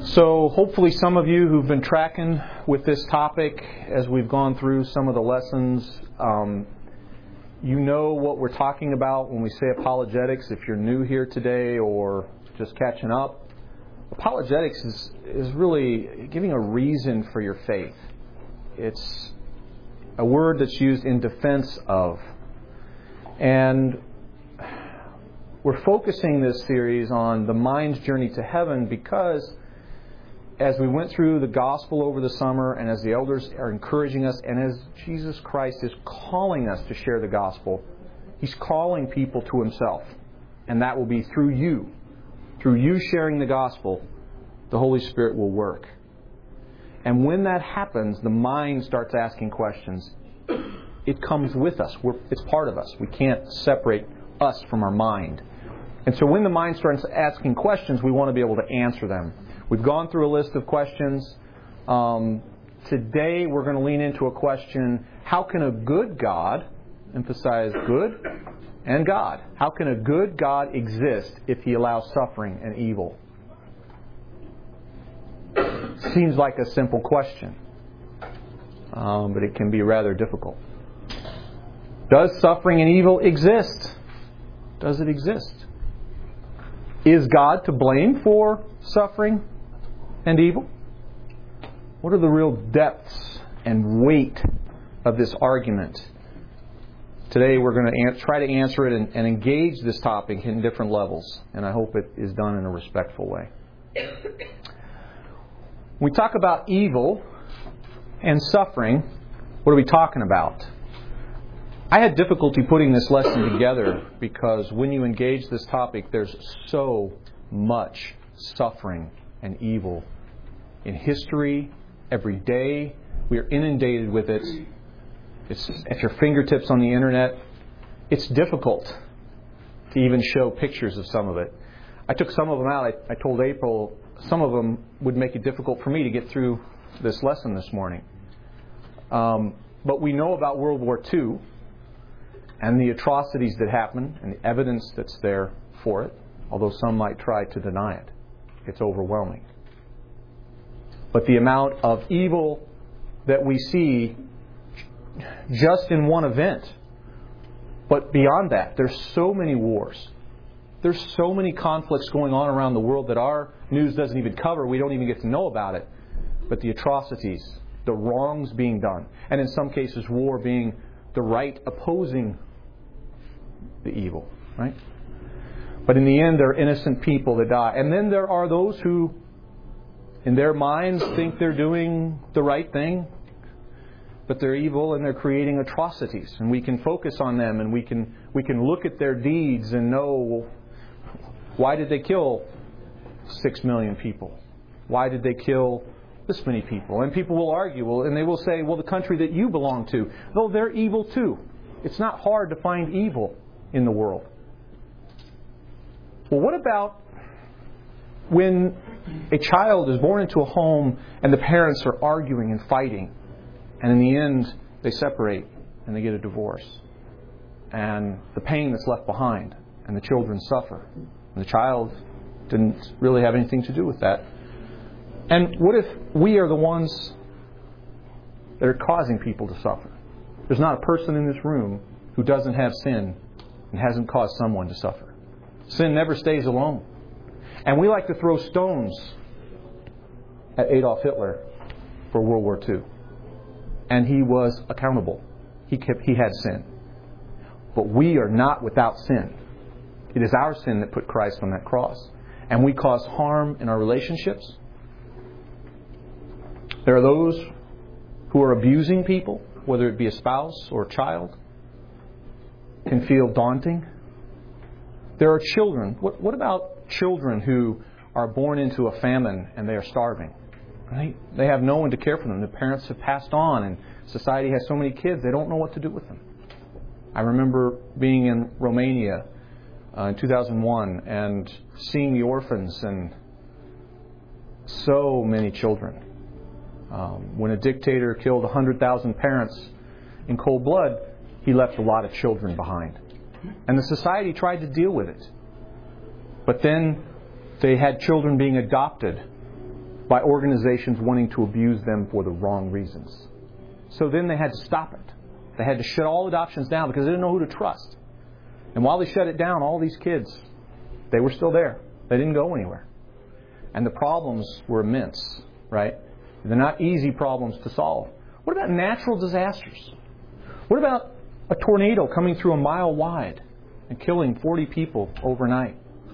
So hopefully some of you who've been tracking with this topic as we've gone through some of the lessons, you know what we're talking about when we say apologetics. If you're new here today or just catching up, apologetics is really giving a reason for your faith. It's a word that's used in defense of. And we're focusing this series on the mind's journey to heaven because as we went through the gospel over the summer and as the elders are encouraging us and as Jesus Christ is calling us to share the gospel, He's calling people to Himself. And that will be through you. Through you sharing the gospel, the Holy Spirit will work. And when that happens, the mind starts asking questions. It comes with us. It's part of us. We can't separate us from our mind. And so when the mind starts asking questions, we want to be able to answer them. We've gone through a list of questions. Today we're going to lean into a question, how can a good God, emphasize good and God, how can a good God exist if He allows suffering and evil? Seems like a simple question, but it can be rather difficult. Does suffering and evil exist? Does it exist? Is God to blame for suffering and evil? What are the real depths and weight of this argument? Today we're going to try to answer it and engage this topic in different levels, and I hope it is done in a respectful way. When we talk about evil and suffering, what are we talking about? I had difficulty putting this lesson together because when you engage this topic, there's so much suffering and evil in history, every day. We are inundated with it. It's at your fingertips on the internet. It's difficult to even show pictures of some of it. I took some of them out. I told April some of them would make it difficult for me to get through this lesson this morning. But we know about World War II and the atrocities that happened and the evidence that's there for it, although some might try to deny it. It's overwhelming. But the amount of evil that we see just in one event, but beyond that, there's so many wars. There's so many conflicts going on around the world that our news doesn't even cover. We don't even get to know about it. But the atrocities, the wrongs being done, and in some cases war being the right opposing the evil, right? But in the end, there are innocent people that die. And then there are those who, in their minds, think they're doing the right thing, but they're evil and they're creating atrocities. And we can focus on them and we can look at their deeds and know, why did they kill 6 million people? Why did they kill this many people? And people will argue, and they will say, well, the country that you belong to, though they're evil too. It's not hard to find evil in the world. Well, what about when a child is born into a home and the parents are arguing and fighting, and in the end they separate and they get a divorce, and the pain that's left behind, and the children suffer, and the child didn't really have anything to do with that? And what if we are the ones that are causing people to suffer? There's not a person in this room who doesn't have sin and hasn't caused someone to suffer. Sin never stays alone. And we like to throw stones at Adolf Hitler for World War II. And he was accountable. He had sin. But we are not without sin. It is our sin that put Christ on that cross. And we cause harm in our relationships. There are those who are abusing people, whether it be a spouse or a child. Can feel daunting. There are children. What about children who are born into a famine and they are starving? Right? They have no one to care for them. The parents have passed on and society has so many kids, they don't know what to do with them. I remember being in Romania in 2001 and seeing the orphans and so many children. When a dictator killed 100,000 parents in cold blood, he left a lot of children behind. And the society tried to deal with it. But then they had children being adopted by organizations wanting to abuse them for the wrong reasons. So then they had to stop it. They had to shut all adoptions down because they didn't know who to trust. And while they shut it down, all these kids, they were still there. They didn't go anywhere. And the problems were immense, right? They're not easy problems to solve. What about natural disasters? What about a tornado coming through a mile wide and killing 40 people overnight?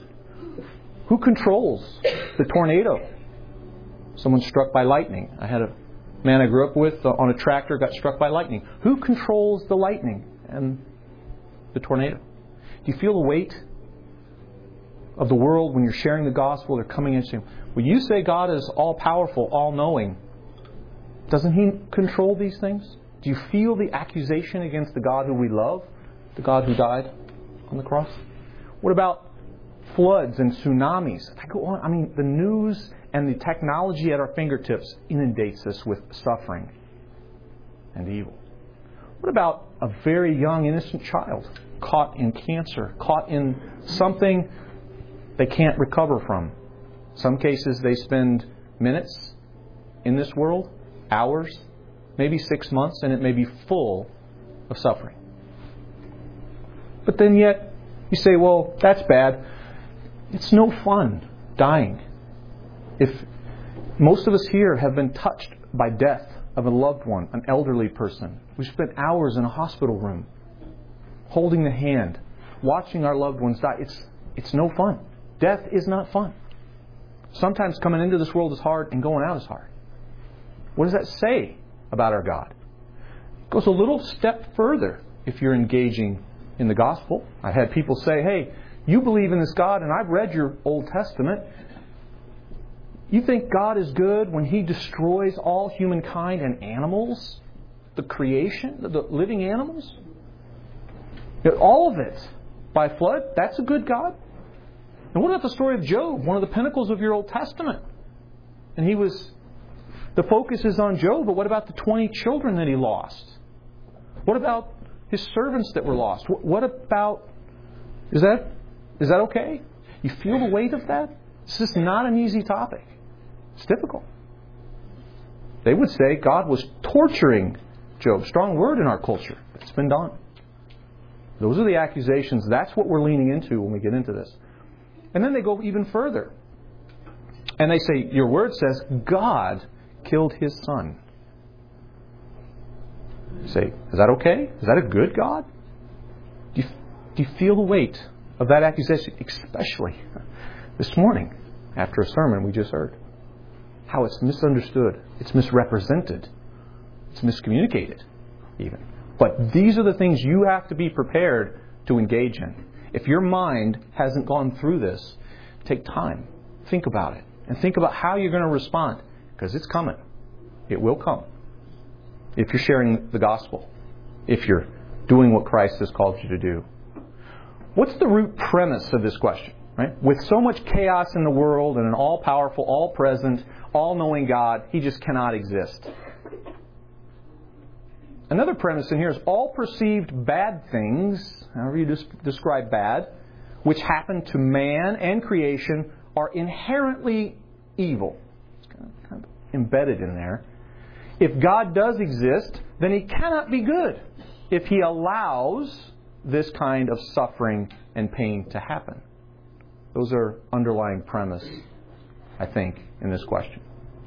Who controls the tornado? Someone struck by lightning. I had a man I grew up with on a tractor got struck by lightning. Who controls the lightning and the tornado? Do you feel the weight of the world when you're sharing the gospel? They're coming in and saying, well, you say God is all-powerful, all-knowing. Doesn't He control these things? Do you feel the accusation against the God who we love? The God who died on the cross? What about floods and tsunamis? I go on. I mean, the news and the technology at our fingertips inundates us with suffering and evil. What about a very young, innocent child caught in cancer, caught in something they can't recover from? Some cases they spend minutes in this world, hours, maybe 6 months, and it may be full of suffering. But then yet, you say, well, that's bad. It's no fun dying. If most of us here have been touched by death of a loved one, an elderly person, we spent hours in a hospital room, holding the hand, watching our loved ones die. It's no fun. Death is not fun. Sometimes coming into this world is hard and going out is hard. What does that say about our God? It goes a little step further if you're engaging in the gospel. I've had people say, hey, you believe in this God and I've read your Old Testament. You think God is good when He destroys all humankind and animals? The creation, the living animals? All of it by flood? That's a good God? And what about the story of Job, one of the pinnacles of your Old Testament? And the focus is on Job, but what about the 20 children that he lost? What about his servants that were lost? What about, is that okay? You feel the weight of that? This is not an easy topic. It's difficult. They would say God was torturing Job. Strong word in our culture. It's been done. Those are the accusations. That's what we're leaning into when we get into this. And then they go even further. And they say, your word says God killed His Son. You say, is that okay? Is that a good God? Do you feel the weight of that accusation? Especially this morning after a sermon we just heard. How it's misunderstood. It's misrepresented. It's miscommunicated even. But these are the things you have to be prepared to engage in. If your mind hasn't gone through this, take time. Think about it. And think about how you're going to respond. Because it's coming. It will come. If you're sharing the gospel. If you're doing what Christ has called you to do. What's the root premise of this question? Right? With so much chaos in the world and an all-powerful, all-present, all-knowing God, He just cannot exist. Another premise in here is all perceived bad things, however you describe bad, which happen to man and creation are inherently evil. It's kind of embedded in there. If God does exist, then He cannot be good if He allows this kind of suffering and pain to happen. Those are underlying premise, I think, in this question.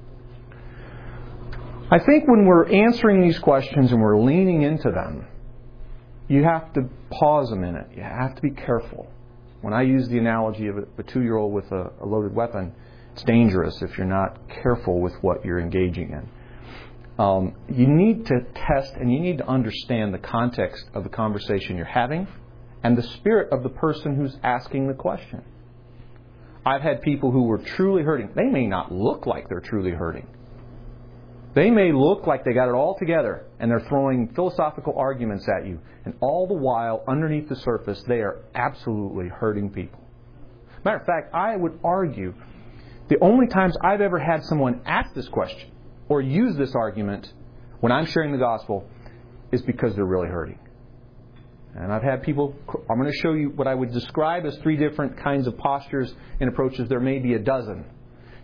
I think when we're answering these questions and we're leaning into them, you have to pause a minute. You have to be careful. When I use the analogy of a 2-year-old with a loaded weapon, it's dangerous if you're not careful with what you're engaging in. You need to test and you need to understand the context of the conversation you're having and the spirit of the person who's asking the question. I've had people who were truly hurting. They may not look like they're truly hurting. They may look like they got it all together and they're throwing philosophical arguments at you. And all the while, underneath the surface, they are absolutely hurting people. Matter of fact, I would argue the only times I've ever had someone ask this question or use this argument when I'm sharing the gospel is because they're really hurting. And I've had people, I'm going to show you what I would describe as 3 different kinds of postures and approaches. There may be a dozen.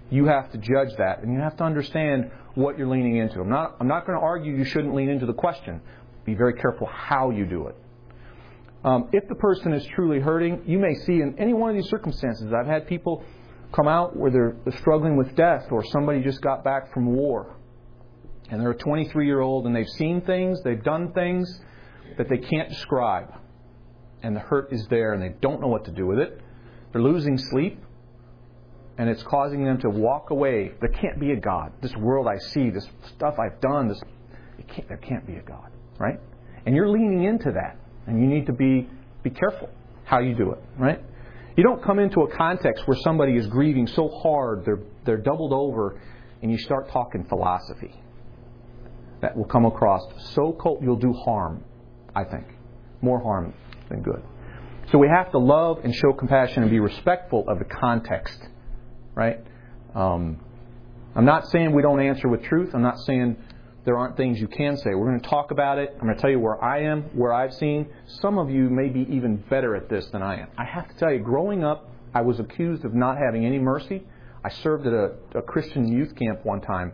You have to judge that, and you have to understand what you're leaning into. I'm not going to argue you shouldn't lean into the question. Be very careful how you do it. If the person is truly hurting, you may see in any one of these circumstances, I've had people come out where they're struggling with death, or somebody just got back from war. And they're a 23-year-old, and they've seen things, they've done things that they can't describe. And the hurt is there, and they don't know what to do with it. They're losing sleep, and it's causing them to walk away. There can't be a God. This world I see, this stuff I've done, there can't be a God, right? And you're leaning into that, and you need to be careful how you do it, right? You don't come into a context where somebody is grieving so hard, they're doubled over, and you start talking philosophy. That will come across so cold, you'll do harm, I think. More harm than good. So we have to love and show compassion and be respectful of the context, right? I'm not saying we don't answer with truth. I'm not saying there aren't things you can say. We're going to talk about it. I'm going to tell you where I am, where I've seen. Some of you may be even better at this than I am. I have to tell you, growing up, I was accused of not having any mercy. I served at a Christian youth camp one time.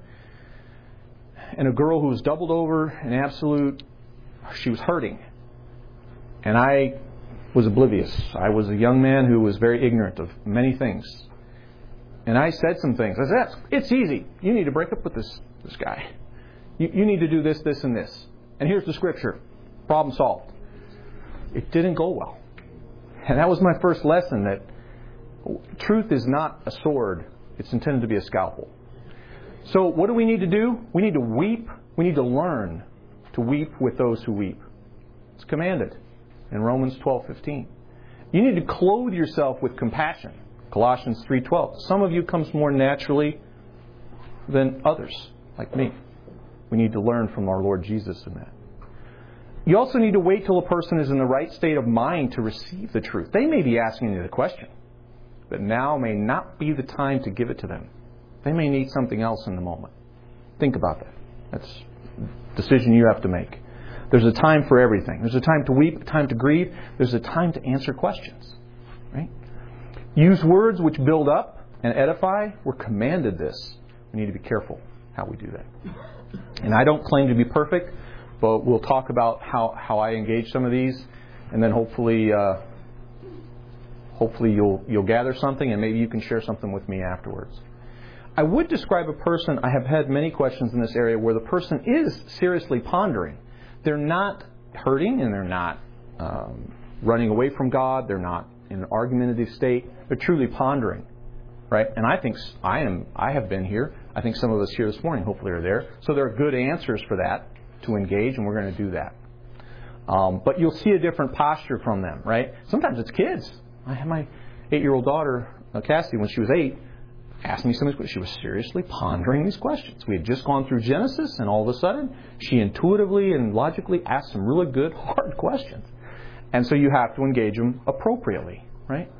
And a girl who was doubled over in absolute, she was hurting. And I was oblivious. I was a young man who was very ignorant of many things. And I said some things. I said, it's easy. You need to break up with this guy. You need to do this, this, and this. And here's the scripture. Problem solved. It didn't go well. And that was my first lesson, that truth is not a sword. It's intended to be a scalpel. So what do we need to do? We need to weep. We need to learn to weep with those who weep. It's commanded in Romans 12:15. You need to clothe yourself with compassion. Colossians 3:12. Some of you comes more naturally than others, like me. We need to learn from our Lord Jesus in that. You also need to wait till a person is in the right state of mind to receive the truth. They may be asking you the question, but now may not be the time to give it to them. They may need something else in the moment. Think about that. That's a decision you have to make. There's a time for everything. There's a time to weep, a time to grieve. There's a time to answer questions. Right? Use words which build up and edify. We're commanded this. We need to be careful how we do that. And I don't claim to be perfect, but we'll talk about how I engage some of these, and then hopefully you'll gather something, and maybe you can share something with me afterwards. I would describe a person, I have had many questions in this area where the person is seriously pondering. They're not hurting, and they're not running away from God. They're not in an argumentative state. They're truly pondering, right? And I think I have been here. I think some of us here this morning hopefully are there. So there are good answers for that to engage, and we're going to do that. But you'll see a different posture from them, right? Sometimes it's kids. I had my 8-year-old daughter, Cassie, when she was 8, asked me something. She was seriously pondering these questions. We had just gone through Genesis, and all of a sudden, she intuitively and logically asked some really good, hard questions. And so you have to engage them appropriately, right?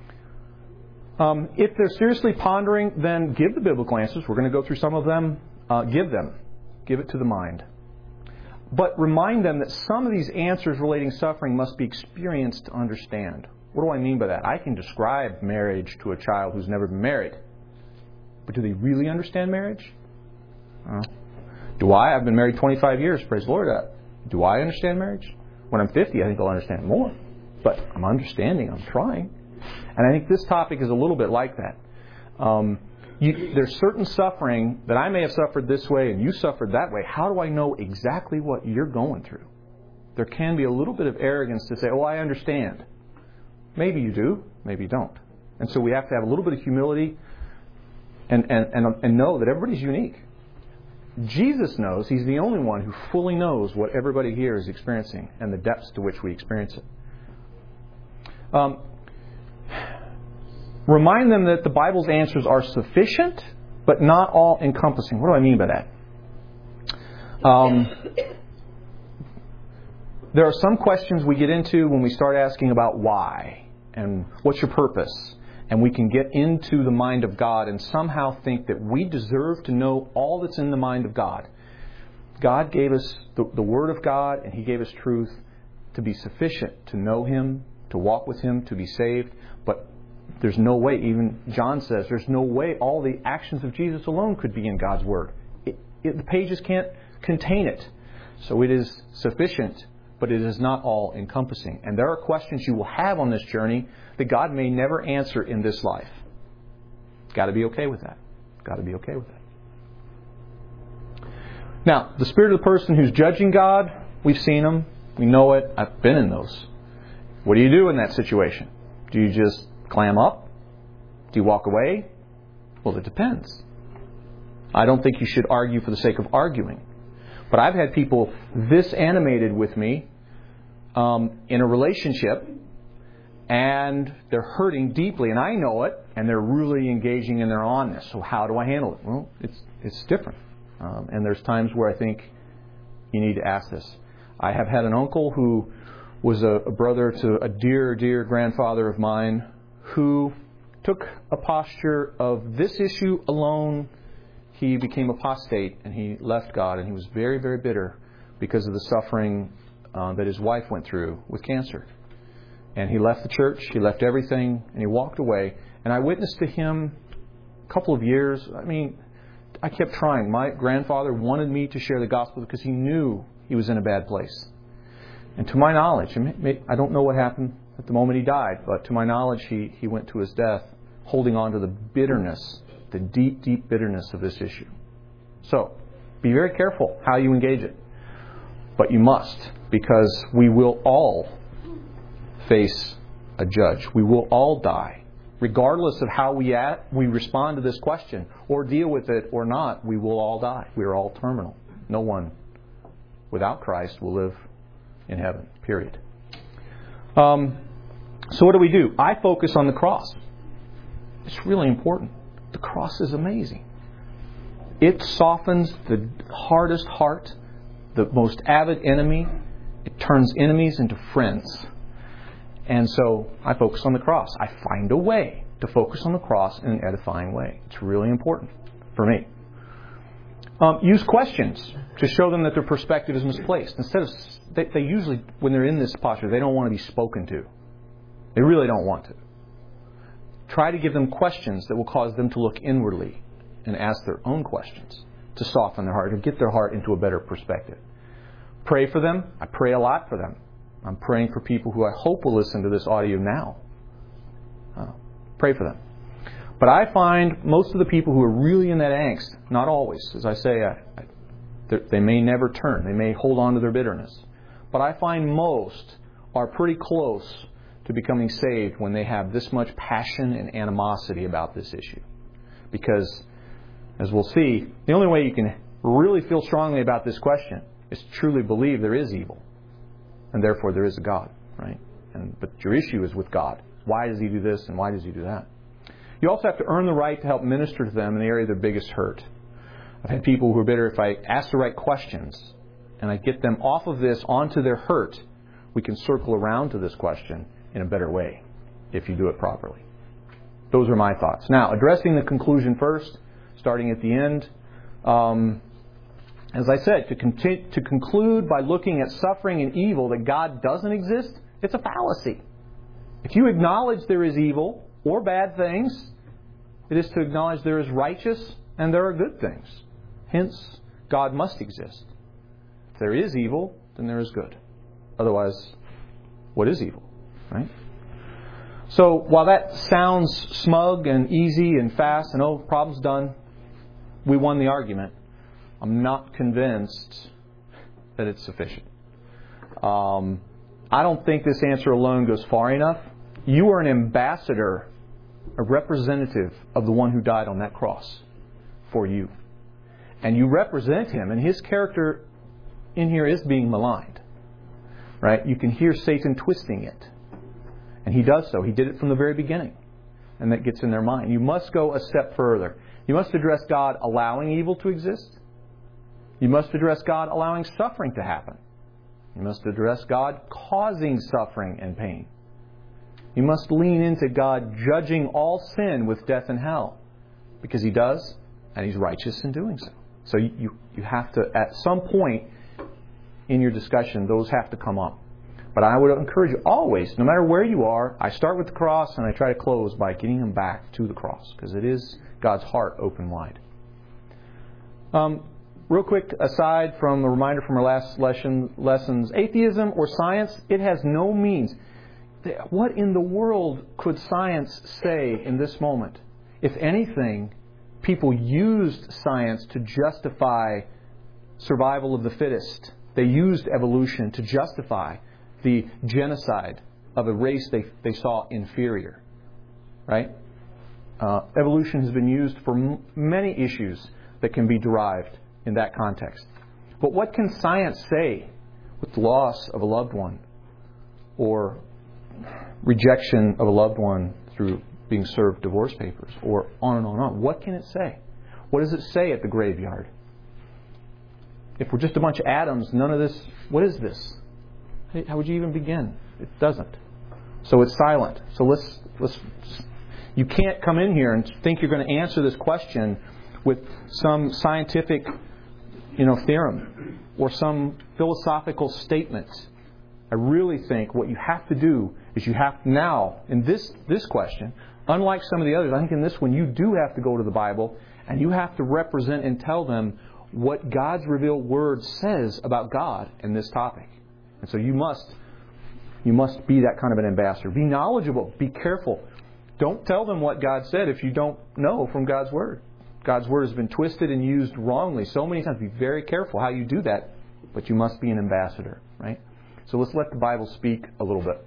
If they're seriously pondering, then give the biblical answers. We're going to go through some of them. Give them. Give it to the mind. But remind them that some of these answers relating suffering must be experienced to understand. What do I mean by that? I can describe marriage to a child who's never been married. But do they really understand marriage? Do I? I've been married 25 years, praise the Lord. Do I understand marriage? When I'm 50, I think I'll understand more. But I'm understanding, I'm trying. And I think this topic is a little bit like that. There's certain suffering that I may have suffered this way and you suffered that way. How do I know exactly what you're going through? There can be a little bit of arrogance to say, oh, I understand. Maybe you do, maybe you don't. And so we have to have a little bit of humility and know that everybody's unique. Jesus knows. He's the only one who fully knows what everybody here is experiencing and the depths to which we experience it. Remind them that the Bible's answers are sufficient, but not all encompassing. What do I mean by that? There are some questions we get into when we start asking about why and what's your purpose. And we can get into the mind of God and somehow think that we deserve to know all that's in the mind of God. God gave us the Word of God, and He gave us truth to be sufficient to know Him, to walk with Him, to be saved. But There's no way, even John says, there's no way all the actions of Jesus alone could be in God's Word. The pages can't contain it. So it is sufficient, but it is not all encompassing. And there are questions you will have on this journey that God may never answer in this life. Got to be okay with that. Got to be okay with that. Now, the spirit of the person who's judging God, we've seen them. We know it. I've been in those. What do you do in that situation? Do you just clam up? Do you walk away? Well, it depends. I don't think you should argue for the sake of arguing. But I've had people this animated with me in a relationship, and they're hurting deeply, and I know it, and they're really engaging in their onness. So how do I handle it? Well, it's different. And there's times where I think you need to ask this. I have had an uncle who was a brother to a dear, dear grandfather of mine who took a posture of this issue alone. He became apostate and he left God, and he was very, very bitter because of the suffering that his wife went through with cancer. And he left the church, he left everything, and he walked away. And I witnessed to him a couple of years. I mean, I kept trying. My grandfather wanted me to share the gospel because he knew he was in a bad place. And to my knowledge, I don't know what happened at the moment he died, but to my knowledge, he went to his death holding on to the bitterness, the deep, deep bitterness of this issue. So, be very careful how you engage it. But you must, because we will all face a judge. We will all die. Regardless of how we respond to this question, or deal with it or not, we will all die. We are all terminal. No one without Christ will live in heaven, period. So what do? I focus on the cross. It's really important. The cross is amazing. It softens the hardest heart, the most avid enemy. It turns enemies into friends. And so I focus on the cross. I find a way to focus on the cross in an edifying way. It's really important for me. Use questions to show them that their perspective is misplaced. Instead of, they usually, when they're in this posture, they don't want to be spoken to. They really don't want to. Try to give them questions that will cause them to look inwardly and ask their own questions to soften their heart or get their heart into a better perspective. Pray for them. I pray a lot for them. I'm praying for people who I hope will listen to this audio now. Pray for them. But I find most of the people who are really in that angst, not always, as I say, they may never turn. They may hold on to their bitterness. But I find most are pretty close to becoming saved when they have this much passion and animosity about this issue. Because, as we'll see, the only way you can really feel strongly about this question is to truly believe there is evil. And therefore there is a God, right? But your issue is with God. Why does He do this and why does He do that? You also have to earn the right to help minister to them in the area of their biggest hurt. I've had people who are bitter. If I ask the right questions and I get them off of this onto their hurt, we can circle around to this question in a better way if you do it properly. Those are my thoughts. Now, addressing the conclusion first, starting at the end. As I said, to conclude by looking at suffering and evil that God doesn't exist, it's a fallacy. If you acknowledge there is evil or bad things, it is to acknowledge there is righteous and there are good things. Hence, God must exist. If there is evil, then there is good. Otherwise, what is evil? Right? So, while that sounds smug and easy and fast and problem's done, we won the argument, I'm not convinced that it's sufficient. I don't think this answer alone goes far enough. You are an ambassador, a representative of the one who died on that cross for you. And you represent Him, and His character in here is being maligned. Right? You can hear Satan twisting it. And he does so. He did it from the very beginning. And that gets in their mind. You must go a step further. You must address God allowing evil to exist. You must address God allowing suffering to happen. You must address God causing suffering and pain. You must lean into God judging all sin with death and hell. Because He does, and He's righteous in doing so. So you have to, at some point in your discussion, those have to come up. But I would encourage you always, no matter where you are, I start with the cross and I try to close by getting them back to the cross, because it is God's heart open wide. Real quick aside from a reminder from our last lessons, atheism or science, it has no means. What in the world could science say in this moment? If anything, people used science to justify survival of the fittest. They used evolution to justify the genocide of a race they saw inferior. Right? Evolution has been used for many issues that can be derived in that context. But what can science say with the loss of a loved one or rejection of a loved one through being served divorce papers, or on and on and on? What can it say? What does it say at the graveyard? If we're just a bunch of atoms, none of this, what is this? How would you even begin? It doesn't. So it's silent. So let's you can't come in here and think you're going to answer this question with some scientific, theorem or some philosophical statement. I really think what you have to do is you have now, in this question, unlike some of the others, I think in this one you do have to go to the Bible and you have to represent and tell them what God's revealed Word says about God in this topic. And so you must be that kind of an ambassador. Be knowledgeable. Be careful. Don't tell them what God said if you don't know from God's Word. God's Word has been twisted and used wrongly so many times. Be very careful how you do that. But you must be an ambassador, right? So let's let the Bible speak a little bit.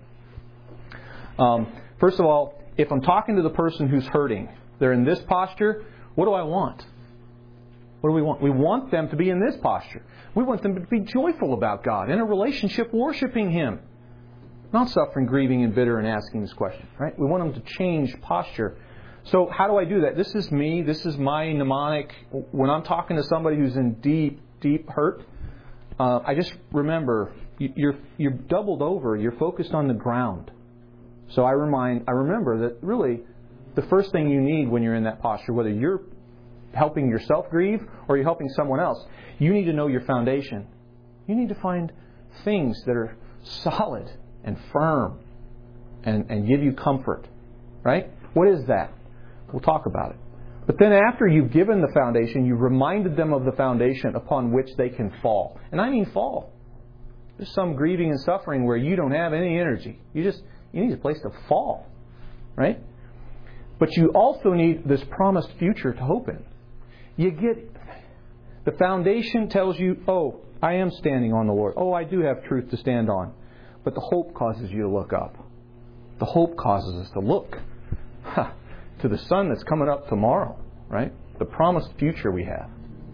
First of all, if I'm talking to the person who's hurting, they're in this posture, what do I want? What do we want? We want them to be in this posture. We want them to be joyful about God, in a relationship, worshiping Him. Not suffering, grieving, and bitter and asking this question, right? We want them to change posture. So how do I do that? This is me. This is my mnemonic. When I'm talking to somebody who's in deep, deep hurt, I just remember you're doubled over. You're focused on the ground. So I remember that really the first thing you need when you're in that posture, whether you're helping yourself grieve or you're helping someone else, you need to know your foundation. You need to find things that are solid and firm and give you comfort. Right? What is that? We'll talk about it. But then after you've given the foundation, you've reminded them of the foundation upon which they can fall. And I mean fall. There's some grieving and suffering where you don't have any energy. You need a place to fall. Right? But you also need this promised future to hope in. You get the foundation tells you, oh, I am standing on the Lord. Oh, I do have truth to stand on. But the hope causes you to look up. The hope causes us to look to the sun that's coming up tomorrow, right? The promised future we have.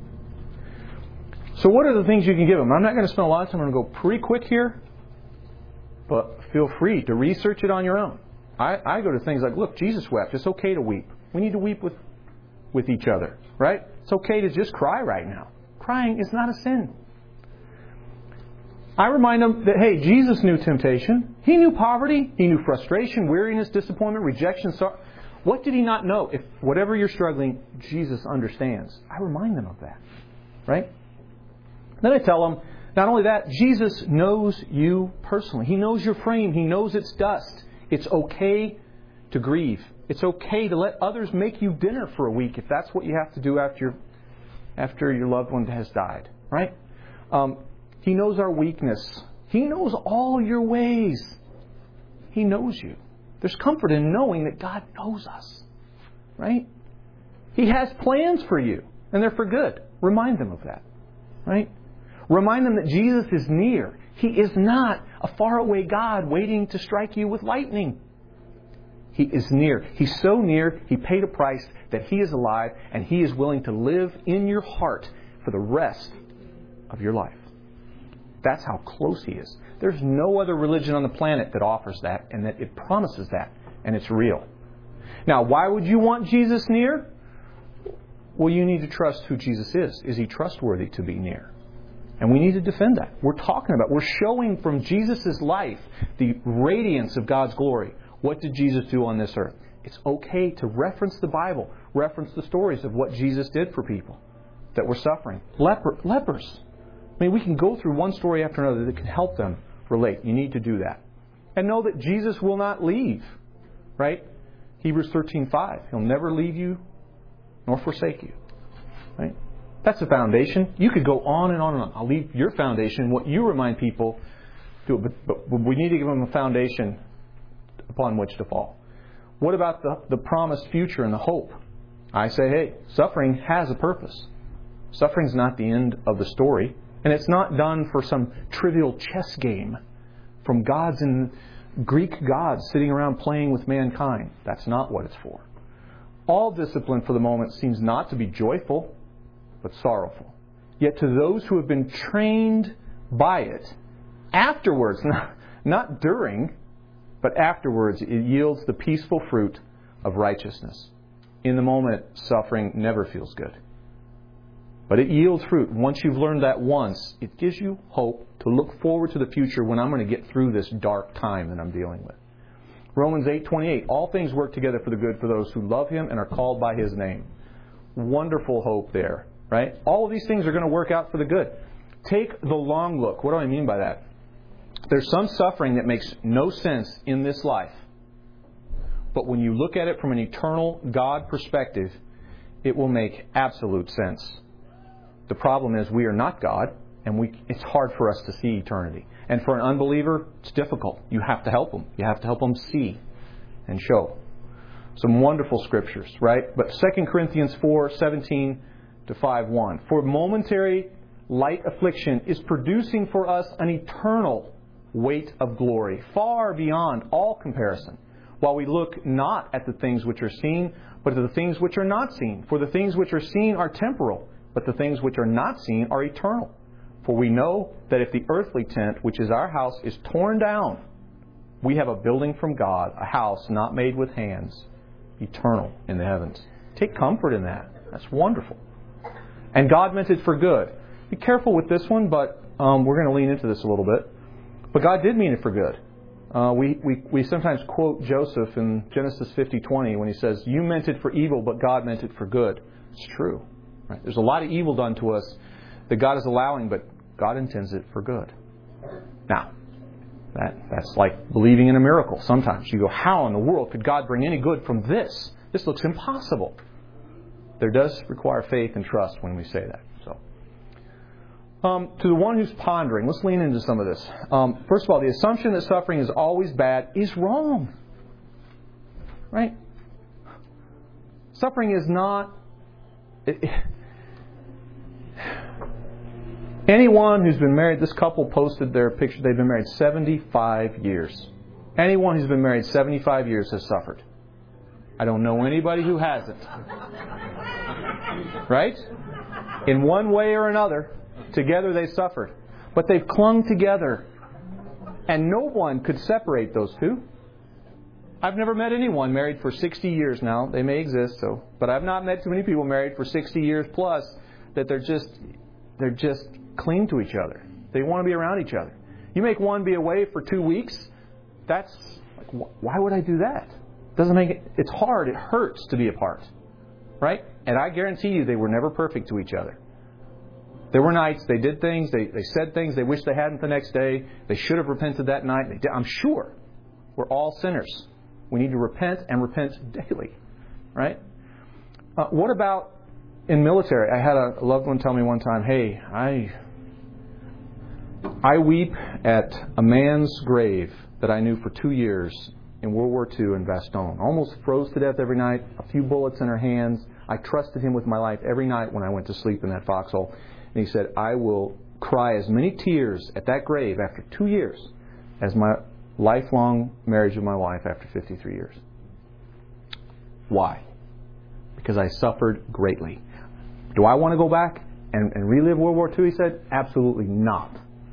So what are the things you can give them? I'm not going to spend a lot of time. I'm going to go pretty quick here. But feel free to research it on your own. I go to things like, look, Jesus wept. It's okay to weep. We need to weep with each other, right? It's okay to just cry right now. Crying is not a sin. I remind them that, hey, Jesus knew temptation. He knew poverty. He knew frustration, weariness, disappointment, rejection, sorrow. What did He not know? If whatever you're struggling, Jesus understands. I remind them of that, right? Then I tell them, not only that, Jesus knows you personally. He knows your frame. He knows it's dust. It's okay to grieve. It's okay to let others make you dinner for a week if that's what you have to do after your loved one has died, right? He knows our weakness. He knows all your ways. He knows you. There's comfort in knowing that God knows us, right? He has plans for you, and they're for good. Remind them of that, right? Remind them that Jesus is near. He is not a faraway God waiting to strike you with lightning. He is near. He's so near, He paid a price that He is alive, and He is willing to live in your heart for the rest of your life. That's how close He is. There's no other religion on the planet that offers that and that it promises that, and it's real. Now, why would you want Jesus near? Well, you need to trust who Jesus is. Is He trustworthy to be near? And we need to defend that. We're showing from Jesus' life the radiance of God's glory. What did Jesus do on this earth? It's okay to reference the Bible, reference the stories of what Jesus did for people that were suffering. Lepers. I mean, we can go through one story after another that can help them relate. You need to do that. And know that Jesus will not leave. Right? Hebrews 13:5. He'll never leave you nor forsake you. Right? That's the foundation. You could go on and on and on. I'll leave your foundation, what you remind people, do it. But we need to give them a foundation upon which to fall. What about the promised future and the hope? I say, hey, suffering has a purpose. Suffering's not the end of the story. And it's not done for some trivial chess game from gods and Greek gods sitting around playing with mankind. That's not what it's for. All discipline for the moment seems not to be joyful, but sorrowful. Yet to those who have been trained by it, afterwards, not during, but afterwards, it yields the peaceful fruit of righteousness. In the moment, suffering never feels good. But it yields fruit. Once you've learned that once, it gives you hope to look forward to the future when I'm going to get through this dark time that I'm dealing with. Romans 8:28, all things work together for the good for those who love Him and are called by His name. Wonderful hope there, right? All of these things are going to work out for the good. Take the long look. What do I mean by that? There's some suffering that makes no sense in this life. But when you look at it from an eternal God perspective, it will make absolute sense. The problem is we are not God, and it's hard for us to see eternity. And for an unbeliever, it's difficult. You have to help them. You have to help them see and show. Some wonderful scriptures, right? But 2 Corinthians 4:17 to 5:1. For momentary light affliction is producing for us an eternal weight of glory, far beyond all comparison, while we look not at the things which are seen, but at the things which are not seen. For the things which are seen are temporal, but the things which are not seen are eternal. For we know that if the earthly tent, which is our house, is torn down, we have a building from God, a house not made with hands, eternal in the heavens. Take comfort in that. That's wonderful. And God meant it for good. Be careful with this one, but we're going to lean into this a little bit. But God did mean it for good. We sometimes quote Joseph in Genesis 50:20 when he says, "You meant it for evil, but God meant it for good." It's true. Right? There's a lot of evil done to us that God is allowing, but God intends it for good. Now, that's like believing in a miracle. Sometimes you go, how in the world could God bring any good from this? This looks impossible. There does require faith and trust when we say that. So, to the one who's pondering, let's lean into some of this. First of all, the assumption that suffering is always bad is wrong. Right? Suffering is not... Anyone who's been married, this couple posted their picture, they've been married 75 years. Anyone who's been married 75 years has suffered. I don't know anybody who hasn't. Right? In one way or another, together they suffered. But they've clung together. And no one could separate those two. I've never met anyone married for 60 years now. They may exist, but I've not met too many people married for 60 years plus that they're just cling to each other. They want to be around each other. You make one be away for 2 weeks, that's like, why would I do that? Doesn't make it. It's hard. It hurts to be apart, right? And I guarantee you, they were never perfect to each other. There were nights they did things, they said things they wished they hadn't the next day. They should have repented that night. They did. I'm sure we're all sinners. We need to repent and repent daily, right? What about in military? I had a loved one tell me one time, hey, I weep at a man's grave that I knew for 2 years in World War II in Bastogne. Almost froze to death every night, a few bullets in her hands. I trusted him with my life every night when I went to sleep in that foxhole. And he said, I will cry as many tears at that grave after 2 years as my lifelong marriage with my wife after 53 years. Why? Because I suffered greatly. Do I want to go back and relive World War II? He said, absolutely not.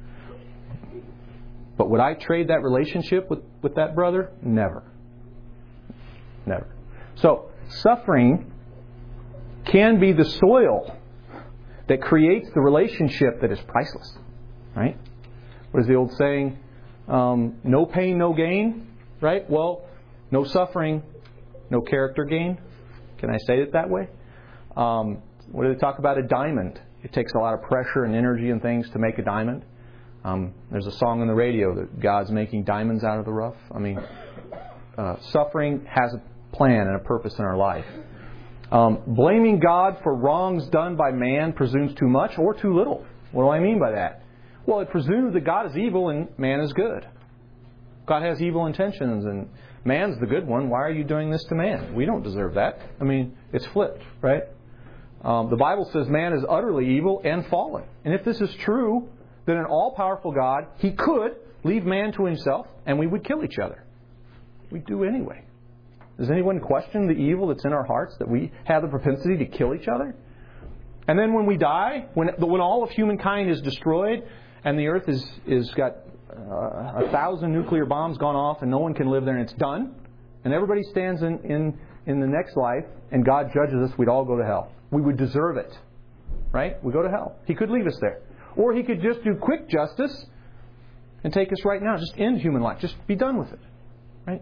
But would I trade that relationship with that brother? Never. Never. So, suffering can be the soil that creates the relationship that is priceless. Right? What is the old saying? No pain, no gain. Right? Well, no suffering, no character gain. Can I say it that way? What do they talk about? A diamond. It takes a lot of pressure and energy and things to make a diamond. There's a song on the radio that God's making diamonds out of the rough. I mean, suffering has a plan and a purpose in our life. Blaming God for wrongs done by man presumes too much or too little. What do I mean by that? Well, it presumes that God is evil and man is good. God has evil intentions and man's the good one. Why are you doing this to man? We don't deserve that. I mean, it's flipped, right? The Bible says man is utterly evil and fallen. And if this is true, then an all-powerful God, He could leave man to himself and we would kill each other. We do anyway. Does anyone question the evil that's in our hearts, that we have the propensity to kill each other? And then when we die, when all of humankind is destroyed and the earth is got 1,000 nuclear bombs gone off and no one can live there and it's done, and everybody stands in the next life and God judges us, we'd all go to hell. We would deserve it. Right? We go to hell. He could leave us there. Or He could just do quick justice and take us right now. Just end human life. Just be done with it. Right?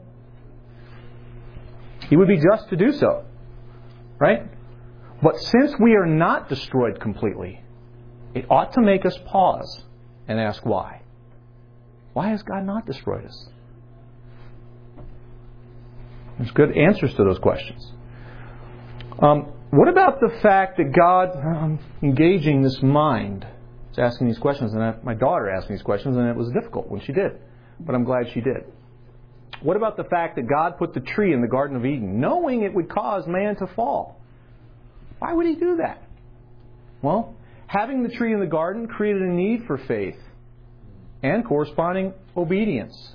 He would be just to do so. Right? But since we are not destroyed completely, it ought to make us pause and ask why. Why has God not destroyed us? There's good answers to those questions. What about the fact that God, engaging this mind, is asking these questions, and my daughter asked me these questions, and it was difficult when she did, but I'm glad she did. What about the fact that God put the tree in the Garden of Eden, knowing it would cause man to fall? Why would He do that? Well, having the tree in the garden created a need for faith and corresponding obedience.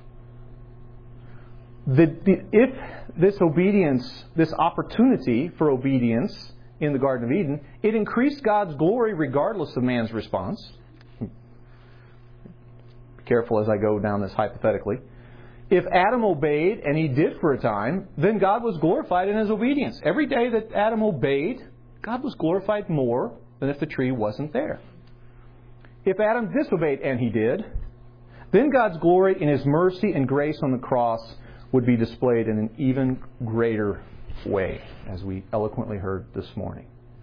If this obedience, this opportunity for obedience in the Garden of Eden, it increased God's glory regardless of man's response. Be careful as I go down this hypothetically. If Adam obeyed, and he did for a time, then God was glorified in his obedience. Every day that Adam obeyed, God was glorified more than if the tree wasn't there. If Adam disobeyed, and he did, then God's glory in His mercy and grace on the cross would be displayed in an even greater way, as we eloquently heard this morning.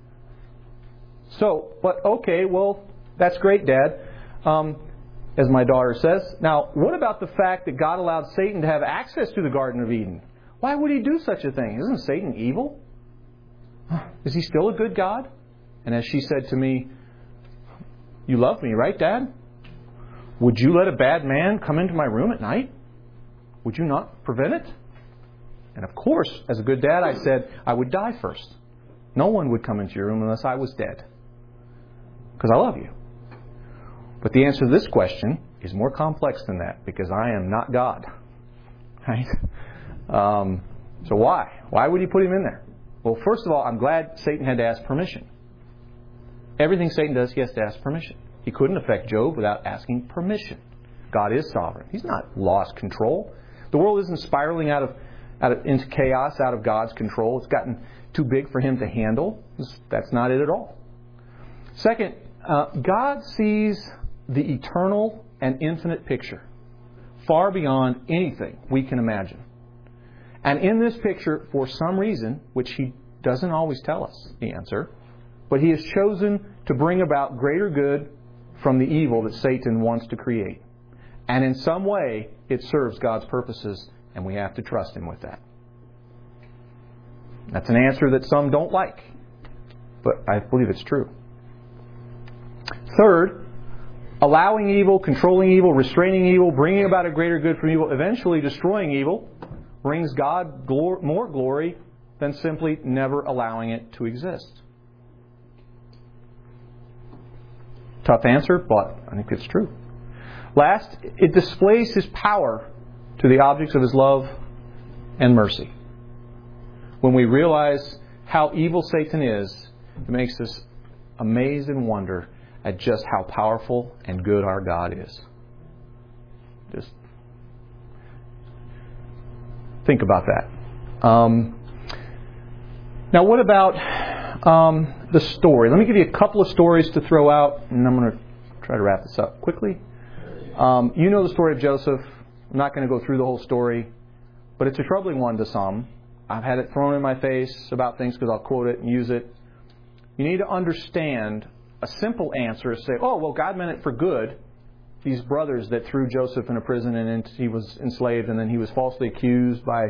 So, but okay, well, that's great, Dad, as my daughter says. Now, what about the fact that God allowed Satan to have access to the Garden of Eden? Why would He do such a thing? Isn't Satan evil? Is he still a good God? And as she said to me, "You love me, right, Dad? Would you let a bad man come into my room at night? Would you not prevent it?" And of course, as a good dad, I said, I would die first. No one would come into your room unless I was dead. Because I love you. But the answer to this question is more complex than that, because I am not God. Right? So why? Why would He put him in there? Well, first of all, I'm glad Satan had to ask permission. Everything Satan does, he has to ask permission. He couldn't affect Job without asking permission. God is sovereign. He's not lost control. The world isn't spiraling into chaos out of God's control. It's gotten too big for Him to handle. That's not it at all. Second, God sees the eternal and infinite picture, far beyond anything we can imagine. And in this picture, for some reason, which He doesn't always tell us the answer, but He has chosen to bring about greater good from the evil that Satan wants to create. And in some way, it serves God's purposes, and we have to trust Him with that. That's an answer that some don't like, but I believe it's true. Third, allowing evil, controlling evil, restraining evil, bringing about a greater good from evil, eventually destroying evil, brings God more glory than simply never allowing it to exist. Tough answer, but I think it's true. Last, it displays His power to the objects of His love and mercy. When we realize how evil Satan is, it makes us amazed and wonder at just how powerful and good our God is. Just think about that. Now, what about the story? Let me give you a couple of stories to throw out, and I'm going to try to wrap this up quickly. You know the story of Joseph. I'm not going to go through the whole story, but it's a troubling one to some. I've had it thrown in my face about things because I'll quote it and use it. You need to understand a simple answer is say, oh, well, God meant it for good. these brothers that threw Joseph in a prison and he was enslaved, and then he was falsely accused by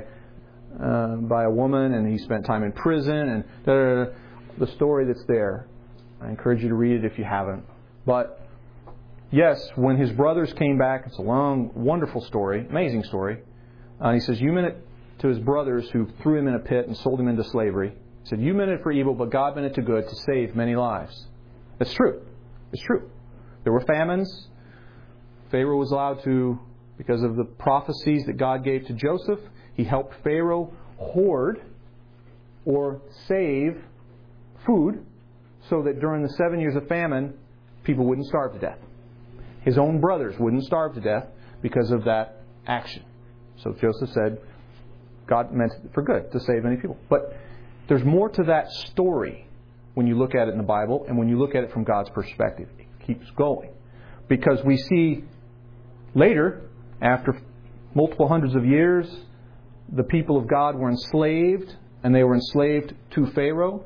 a woman, and he spent time in prison, and the story that's there. I encourage you to read it if you haven't. But yes, when his brothers came back, it's a long, wonderful story, amazing story. He says, you meant it to his brothers who threw him in a pit and sold him into slavery. He said, you meant it for evil, but God meant it to good, to save many lives. That's true. It's true. There were famines. Pharaoh was allowed to, because of the prophecies that God gave to Joseph, he helped Pharaoh hoard or save food so that during the 7 years of famine, people wouldn't starve to death. His own brothers wouldn't starve to death because of that action. So Joseph said, God meant it for good, to save many people. But there's more to that story when you look at it in the Bible and when you look at it from God's perspective. It keeps going. Because we see later, after multiple hundreds of years, the people of God were enslaved, and they were enslaved to Pharaoh.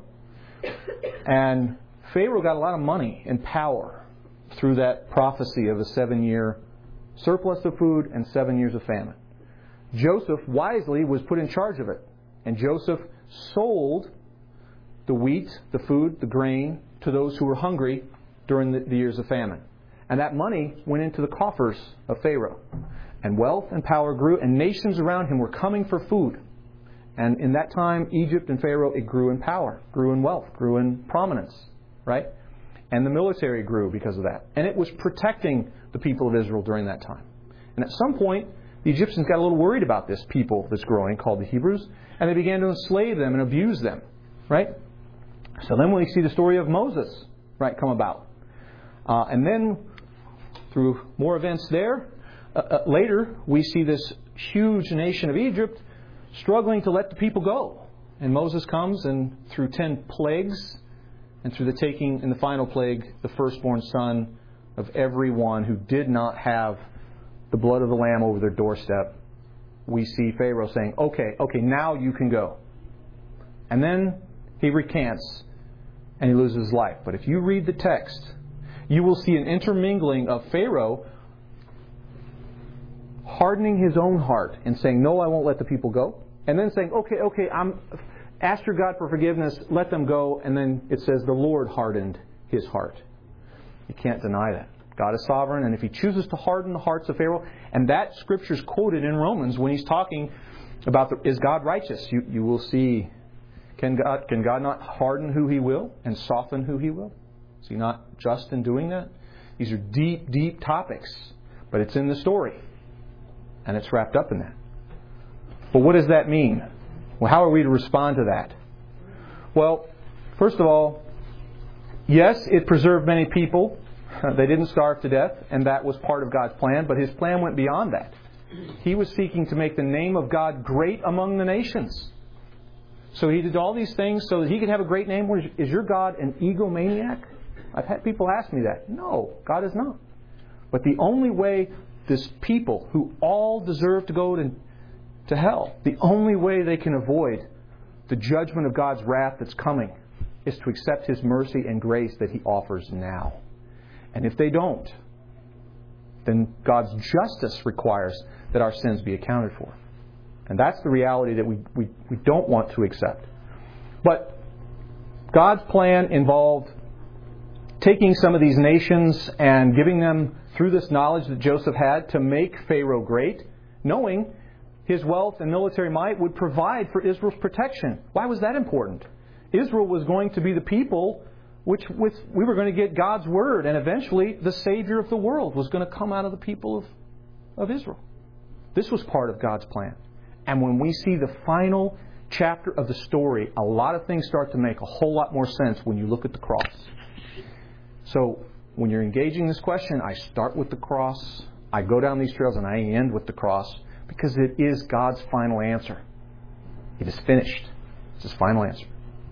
And Pharaoh got a lot of money and power through that prophecy of a 7-year surplus of food and 7 years of famine. Joseph wisely was put in charge of it. And Joseph sold the wheat, the food, the grain to those who were hungry during the years of famine. And that money went into the coffers of Pharaoh. And wealth and power grew, and nations around him were coming for food. And in that time, Egypt and Pharaoh, it grew in power, grew in wealth, grew in prominence, right? And the military grew because of that. And it was protecting the people of Israel during that time. And at some point, the Egyptians got a little worried about this people that's growing, called the Hebrews, and they began to enslave them and abuse them, right? So then we see the story of Moses, right, come about. And then, through more events there, later we see this huge nation of Egypt struggling to let the people go. And Moses comes, and through 10 plagues, and through the taking in the final plague, the firstborn son of everyone who did not have the blood of the lamb over their doorstep, we see Pharaoh saying, okay, now you can go. And then he recants, and he loses his life. But if you read the text, you will see an intermingling of Pharaoh hardening his own heart and saying, no, I won't let the people go. And then saying, okay, ask your God for forgiveness, let them go. And then it says the Lord hardened his heart. You can't deny that. God is sovereign, and if He chooses to harden the hearts of Pharaoh, and that Scripture is quoted in Romans when He's talking about is God righteous? You will see, can God not harden who He will and soften who He will? Is He not just in doing that? These are deep, deep topics, but it's in the story, and it's wrapped up in that. But what does that mean? Well, how are we to respond to that? Well, first of all, yes, it preserved many people. They didn't starve to death, and that was part of God's plan, but His plan went beyond that. He was seeking to make the name of God great among the nations. So He did all these things so that He could have a great name. Is your God an egomaniac? I've had people ask me that. No, God is not. But the only way this people, who all deserve to go to hell, the only way they can avoid the judgment of God's wrath that's coming is to accept His mercy and grace that He offers now. And if they don't, then God's justice requires that our sins be accounted for. And that's the reality that we don't want to accept. But God's plan involved taking some of these nations and giving them, through this knowledge that Joseph had, to make Pharaoh great, knowing his wealth and military might would provide for Israel's protection. Why was that important? Israel was going to be the people which we were going to get God's Word, and eventually the Savior of the world was going to come out of the people of Israel. This was part of God's plan. And when we see the final chapter of the story, a lot of things start to make a whole lot more sense when you look at the cross. So when you're engaging this question, I start with the cross, I go down these trails, and I end with the cross, because it is God's final answer. It is finished. It's His final answer.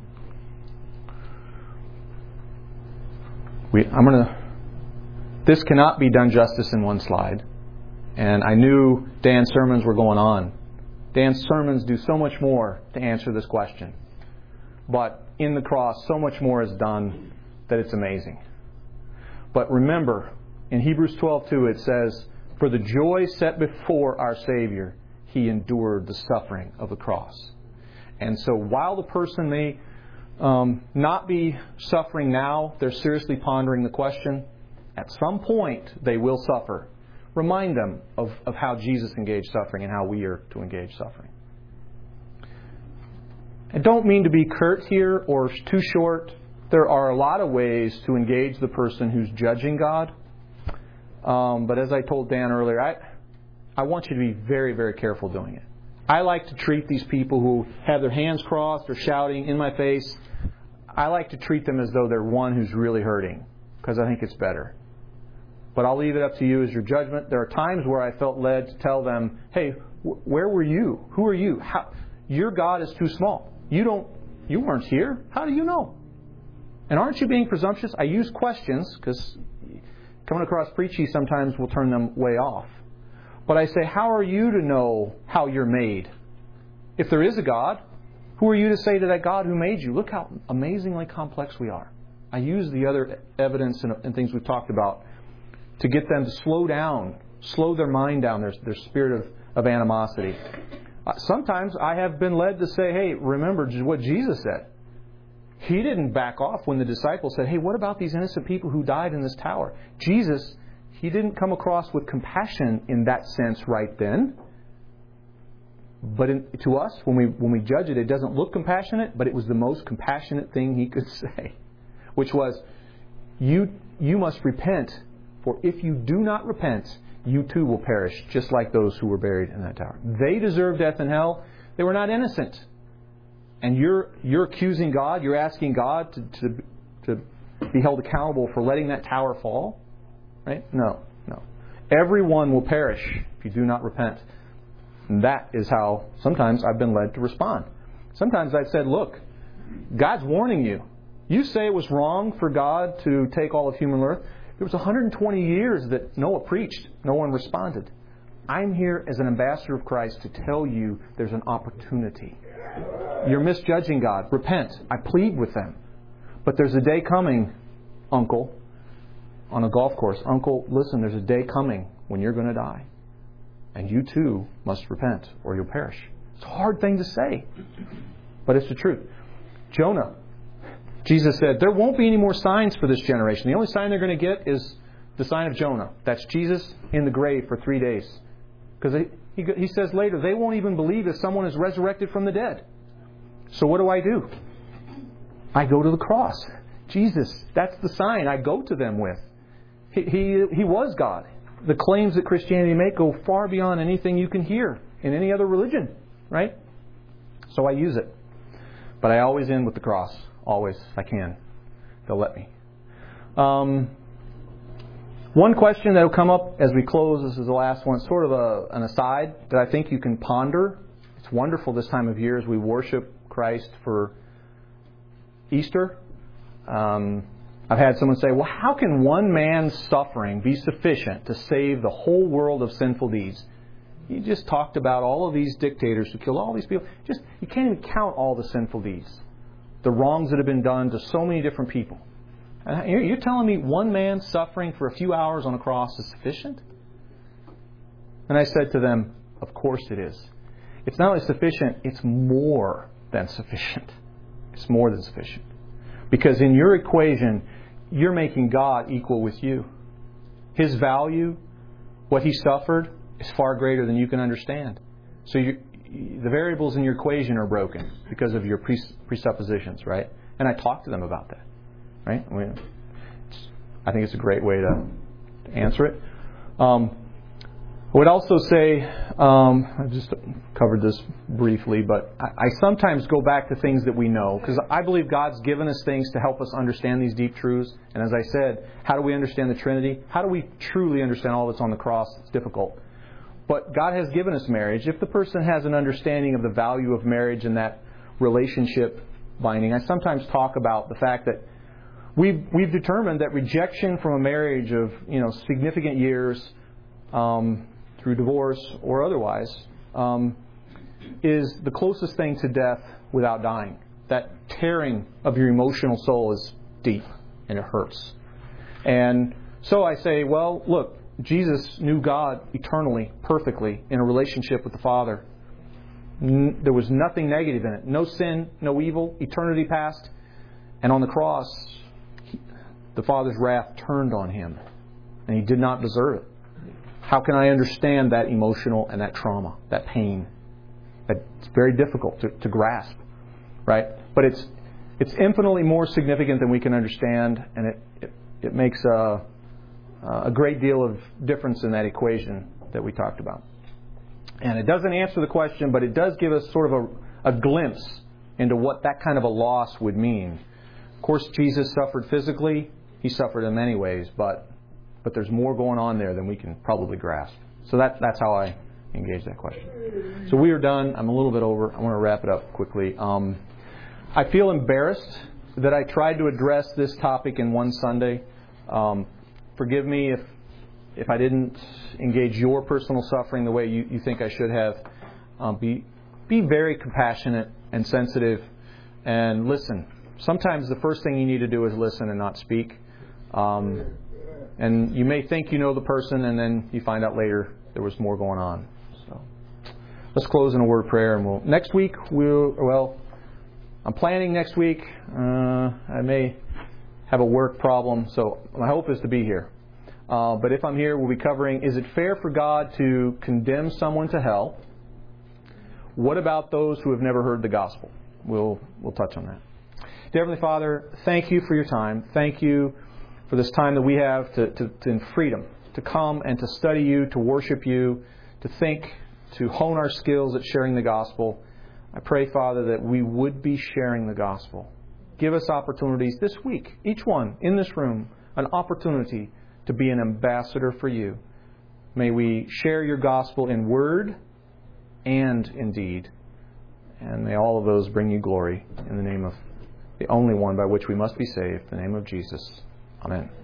This cannot be done justice in one slide. And I knew Dan's sermons were going on. Dan's sermons do so much more to answer this question. But in the cross, so much more is done that it's amazing. But remember, In Hebrews 12:2 it says, "For the joy set before our Savior, He endured the suffering of the cross." And so while the person may not be suffering now, they're seriously pondering the question, at some point they will suffer. Remind them of how Jesus engaged suffering and how we are to engage suffering. I don't mean to be curt here or too short. There are a lot of ways to engage the person who's judging God. But as I told Dan earlier, I want you to be very, very careful doing it. I like to treat these people who have their hands crossed or shouting in my face, I like to treat them as though they're one who's really hurting, because I think it's better. But I'll leave it up to you as your judgment. There are times where I felt led to tell them, hey, where were you? Who are you? Your God is too small. You weren't here. How do you know? And aren't you being presumptuous? I use questions because coming across preachy sometimes will turn them way off. But I say, how are you to know how you're made? If there is a God, who are you to say to that God who made you? Look how amazingly complex we are. I use the other evidence and things we've talked about to get them to slow down, slow their mind down, their spirit of animosity. Sometimes I have been led to say, hey, remember what Jesus said. He didn't back off when the disciples said, hey, what about these innocent people who died in this tower? Jesus, He didn't come across with compassion in that sense right then. But to us, when we judge it, it doesn't look compassionate, but it was the most compassionate thing He could say, which was, you must repent, for if you do not repent, you too will perish, just like those who were buried in that tower. They deserved death in hell. They were not innocent. And you're accusing God, you're asking God to be held accountable for letting that tower fall? Right? No. Everyone will perish if you do not repent. And that is how sometimes I've been led to respond. Sometimes I've said, look, God's warning you. You say it was wrong for God to take all of human earth. There was 120 years that Noah preached. No one responded. I'm here as an ambassador of Christ to tell you there's an opportunity. You're misjudging God. Repent. I plead with them. But there's a day coming, Uncle, on a golf course. Uncle, listen, there's a day coming when you're going to die. And you too must repent or you'll perish. It's a hard thing to say, but it's the truth. Jonah, Jesus said, there won't be any more signs for this generation. The only sign they're going to get is the sign of Jonah. That's Jesus in the grave for 3 days. Because he says later, they won't even believe if someone is resurrected from the dead. So what do? I go to the cross. Jesus, that's the sign I go to them with. He was God. The claims that Christianity make go far beyond anything you can hear in any other religion, right? So I use it. But I always end with the cross. Always, if I can. They'll let me. One question that will come up as we close, this is the last one, sort of an aside that I think you can ponder. It's wonderful this time of year as we worship Christ for Easter. I've had someone say, well, how can one man's suffering be sufficient to save the whole world of sinful deeds? You just talked about all of these dictators who killed all these people. You can't even count all the sinful deeds, the wrongs that have been done to so many different people. And you're telling me one man suffering for a few hours on a cross is sufficient? And I said to them, of course it is. It's not only sufficient, it's more than sufficient. It's more than sufficient. Because in your equation, you're making God equal with you. His value, what He suffered, is far greater than you can understand. So the variables in your equation are broken because of your presuppositions, right? And I talked to them about that, right? I think it's a great way to answer it. I would also say, I just covered this briefly, but I sometimes go back to things that we know, because I believe God's given us things to help us understand these deep truths. And as I said, how do we understand the Trinity? How do we truly understand all that's on the cross? It's difficult. But God has given us marriage. If the person has an understanding of the value of marriage and that relationship binding, I sometimes talk about the fact that we've determined that rejection from a marriage of significant years, through divorce or otherwise, is the closest thing to death without dying. That tearing of your emotional soul is deep and it hurts. And So I say, well, look, Jesus knew God eternally, perfectly, in a relationship with the Father. There was nothing negative in it. No sin, no evil, eternity past. And on the cross, the Father's wrath turned on Him. And He did not deserve it. How can I understand that emotional and that trauma, that pain? It's very difficult to grasp, right? But it's infinitely more significant than we can understand, and it makes a great deal of difference in that equation that we talked about. And it doesn't answer the question, but it does give us sort of a glimpse into what that kind of a loss would mean. Of course, Jesus suffered physically. He suffered in many ways, but there's more going on there than we can probably grasp. So that's how I engage that question. So we are done. I'm a little bit over. I want to wrap it up quickly. I feel embarrassed that I tried to address this topic in one Sunday. Forgive me if I didn't engage your personal suffering the way you think I should have. Be very compassionate and sensitive and listen. Sometimes the first thing you need to do is listen and not speak. And you may think you know the person, and then you find out later there was more going on. So let's close in a word of prayer, and next week I'm planning next week. I may have a work problem, so my hope is to be here. But if I'm here, we'll be covering, is it fair for God to condemn someone to hell? What about those who have never heard the gospel? We'll touch on that. Dear Heavenly Father, thank you for your time. Thank you for this time that we have to in freedom, to come and to study you, to worship you, to think, to hone our skills at sharing the gospel. I pray, Father, that we would be sharing the gospel. Give us opportunities this week, each one in this room, an opportunity to be an ambassador for you. May we share your gospel in word and in deed. And may all of those bring you glory in the name of the only one by which we must be saved, the name of Jesus. Amen.